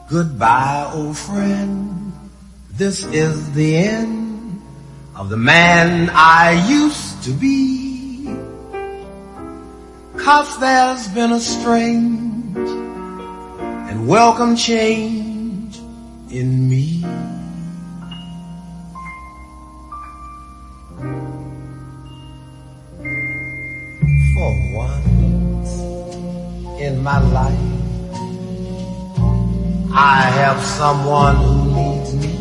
Goodbye, old friend, this is the end of the man I used to be. 'Cause there's been a strange and welcome change in me. For once in my life, I have someone who needs me,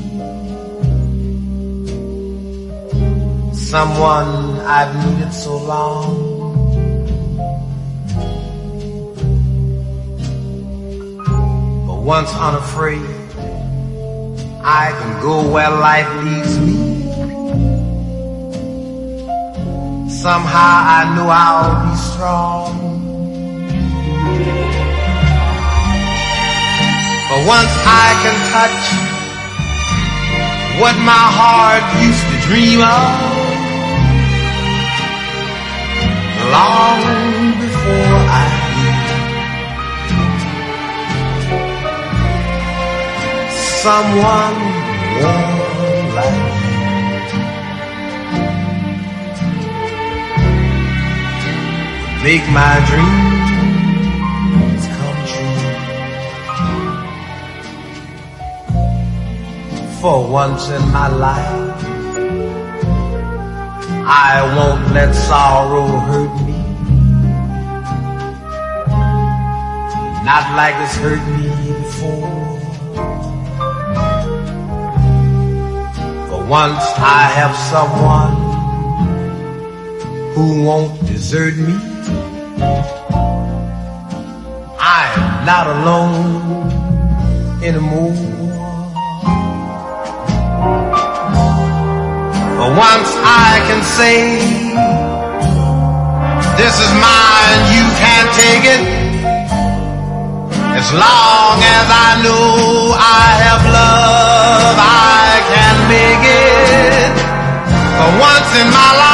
someone I've needed so long. But once unafraid, I can go where life leads me. Somehow I know I'll be strong. But once I can touch what my heart used to dream of, long before I knew someone warm like you, make my dreams come true. For once in my life, I won't let sorrow hurt me, not like it's hurt me before. For once I have someone who won't desert me. I'm not alone anymore. For once I can say, this is mine, you can't take it. As long as I know I have love, I can make it. For once in my life,